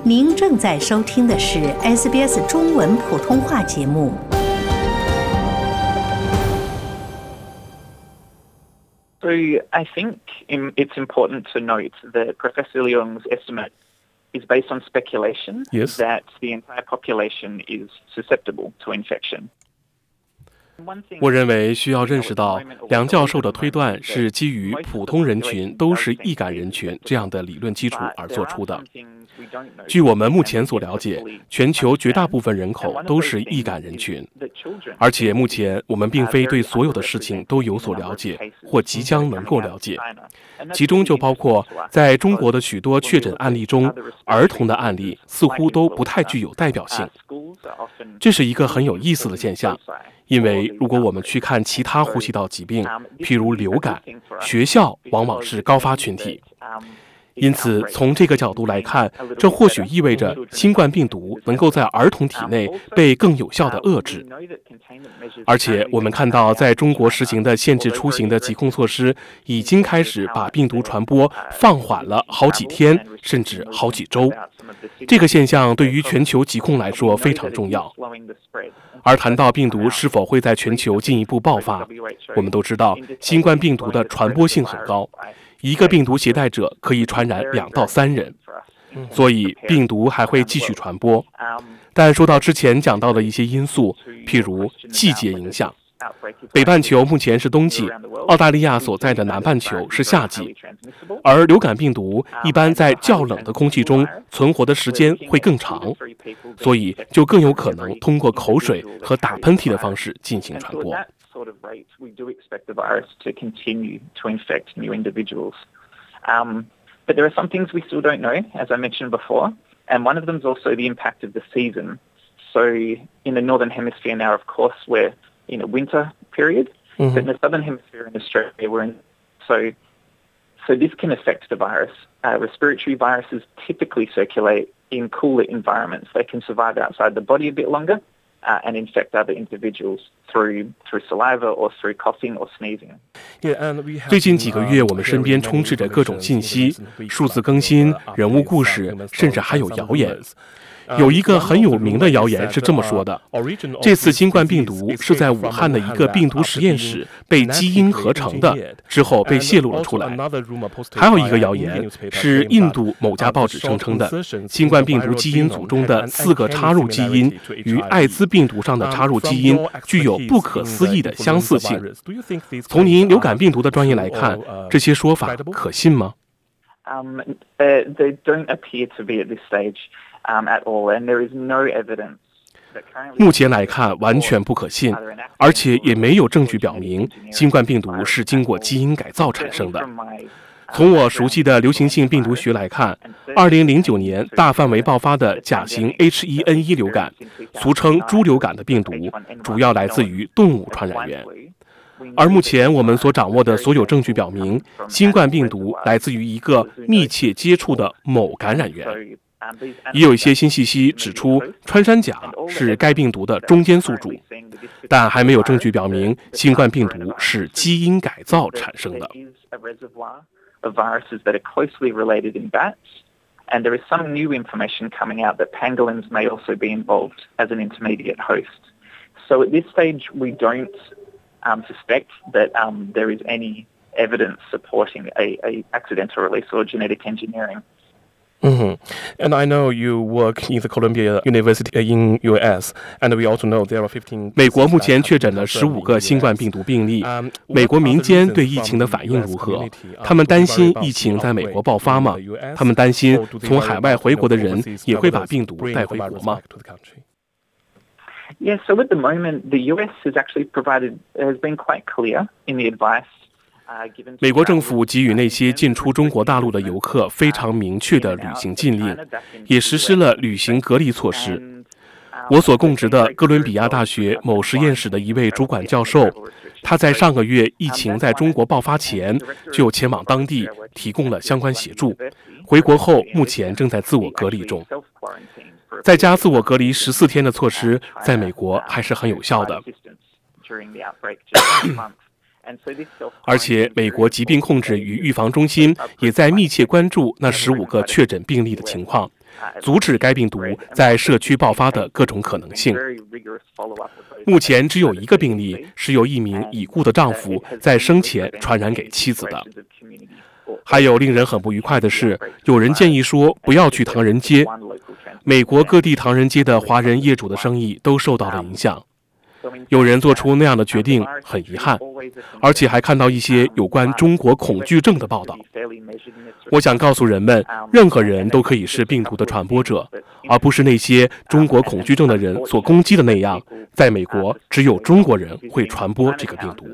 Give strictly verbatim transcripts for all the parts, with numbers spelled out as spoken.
您正在收听的是 S B S 中文普通话节目。 So I think it's important to note that Professor Leung's estimate is based on speculation Yes. that the entire population is susceptible to infection. 我认为需要认识到，梁教授的推断是基于普通人群都是易感人群这样的理论基础而做出的。据我们目前所了解，全球绝大部分人口都是易感人群，而且目前我们并非对所有的事情都有所了解或即将能够了解，其中就包括在中国的许多确诊案例中，儿童的案例似乎都不太具有代表性。这是一个很有意思的现象。因为如果我们去看其他呼吸道疾病，譬如流感，学校往往是高发群体。因此，从这个角度来看，这或许意味着新冠病毒能够在儿童体内被更有效地遏制。而且，我们看到在中国实行的限制出行的疾控措施，已经开始把病毒传播放缓了好几天，甚至好几周。这个现象对于全球疾控来说非常重要。而谈到病毒是否会在全球进一步爆发，我们都知道新冠病毒的传播性很高，一个病毒携带者可以传染两到三人，所以病毒还会继续传播。但说到之前讲到的一些因素，譬如季节影响，北半球目前是冬季，澳大利亚所在的南半球是夏季，而流感病毒一般在较冷的空气中存活的时间会更长，所以就更有可能通过口水和打喷嚏的方式进行传播。 Um, but there are some things we still don't know, as I mentioned before, and one of them is also the impact of the season. So in the Northern Hemisphere now, of course, we're in a winter period, mm-hmm. but in the Southern Hemisphere in Australia, we're in... So, so this can affect the virus. Uh, respiratory viruses typically circulate in cooler environments. They can survive outside the body a bit longer uh, and infect other individuals through, through saliva or through coughing or sneezing. 最近几个月，我们身边充斥着各种信息、数字更新、人物故事，甚至还有谣言。有一个很有名的谣言是这么说的：这次新冠病毒是在武汉的一个病毒实验室被基因合成的，之后被泄露了出来。还有一个谣言是印度某家报纸声称的，新冠病毒基因组中的四个插入基因与艾滋病毒上的插入基因具有不可思议的相似性。从您流感病毒的专业来看，这些说法可信吗？ Um, uh, they don't appear to be at this stage.Um, at all, and there is no evidence. 目前来看，完全不可信，而且也没有证据表明新冠病毒是经过基因改造产生的。从我熟悉的流行性病毒学来看，二零零九年大范围爆发的甲型 H 一 N 一 流感，俗称猪流感的病毒，主要来自于动物传染源。而目前我们所掌握的所有证据表明，新冠病毒来自于一个密切接触的某感染源。也有一些新信息指出，穿山甲是该病毒的中间宿主，但还没有证据表明新冠病毒是基因改造产生的。 And there is some new information coming out that pangolins may also be involved as an intermediate host. So at this stage, we don't um, suspect that um, there is any evidence supporting a, a accidental release or genetic engineering.Mm-hmm. And I know you work in the Columbia University in U S, and we also know there are fifteen. 美国目前确诊了十五个新冠病毒病例。美国民间对疫情的反应如何？他们担心疫情在美国爆发吗？他们担心从海外回国的人也会把病毒带回国吗？ Yes, so at the moment, the U S has actually provided has been quite clear in the advice. 美国政府给予那些进出中国大陆的游客非常明确的旅行禁令，也实施了旅行隔离措施。我所供职的哥伦比亚大学某实验室的一位主管教授，他在上个月疫情在中国爆发前就前往当地提供了相关协助，回国后目前正在自我隔离中。在家自我隔离十四天的措施在美国还是很有效的。 而且，美国疾病控制与预防中心也在密切关注那十五个确诊病例的情况，阻止该病毒在社区爆发的各种可能性。目前只有一个病例是由一名已故的丈夫在生前传染给妻子的。还有令人很不愉快的是，有人建议说不要去唐人街。美国各地唐人街的华人业主的生意都受到了影响。有人做出那样的决定，很遗憾，而且还看到一些有关中国恐惧症的报道。我想告诉人们，任何人都可以是病毒的传播者，而不是那些中国恐惧症的人所攻击的那样，在美国只有中国人会传播这个病毒。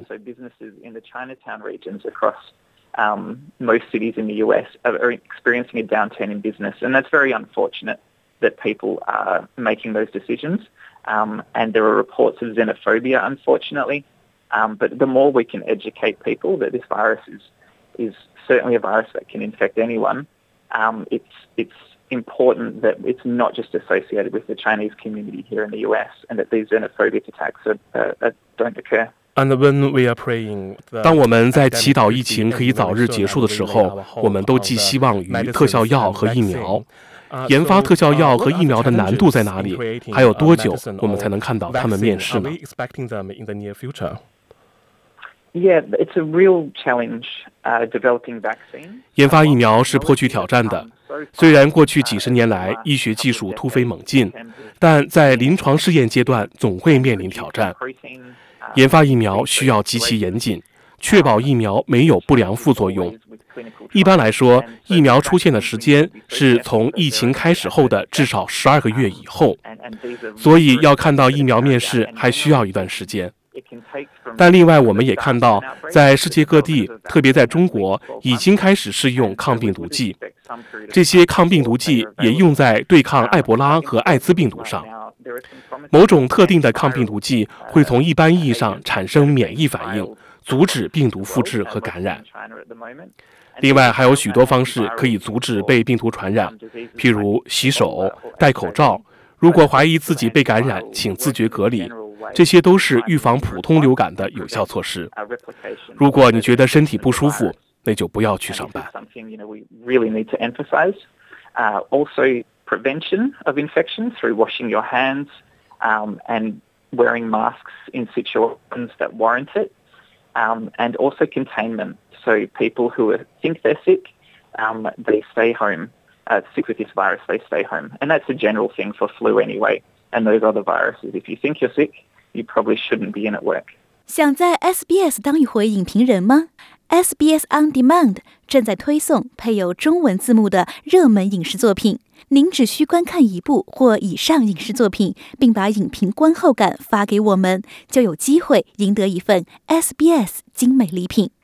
Um, most cities in the U S are experiencing a downturn in business, and that's very unfortunate that people are making those decisions. Um, and there are reports of xenophobia, unfortunately. Um, but the more we can educate people that this virus is is certainly a virus that can infect anyone, um, it's it's important that it's not just associated with the Chinese community here in the U S, and that these xenophobic attacks are, uh, are, don't occur. 当我们在祈祷疫情可以早日结束的时候，我们都寄希望于特效药和疫苗。研发特效药和疫苗的难度在哪里？还有多久我们才能看到它们面世呢？ Yeah, it's a real challenge, uh, developing vaccine. 研发疫苗是颇具挑战的。虽然过去几十年来医学技术突飞猛进，但在临床试验阶段总会面临挑战。研发疫苗需要极其严谨，确保疫苗没有不良副作用。一般来说，疫苗出现的时间是从疫情开始后的至少十二个月以后，所以要看到疫苗面世还需要一段时间。但另外，我们也看到，在世界各地，特别在中国，已经开始试用抗病毒剂。这些抗病毒剂也用在对抗埃博拉和艾滋病毒上。某种特定的抗病毒剂会从一般意义上产生免疫反应，阻止病毒复制和感染。另外，还有许多方式可以阻止被病毒传染，譬如洗手、戴口罩。如果怀疑自己被感染，请自觉隔离。这些都是预防普通流感的有效措施。如果你觉得身体不舒服，那就不要去上班。 Prevention of infection through washing your hands um, and wearing masks in situations that warrant it, um, and also containment. So people who are, think they're sick, um, they stay home. Uh, sick with this virus, they stay home. And that's a general thing for flu anyway, and those other viruses. If you think you're sick, you probably shouldn't be in at work. 想在 S B S 当一回影评人吗？ S B S On Demand 正在推送配有中文字幕的热门影视作品。您只需观看一部或以上影视作品，并把影评观后感发给我们，就有机会赢得一份 S B S 精美礼品。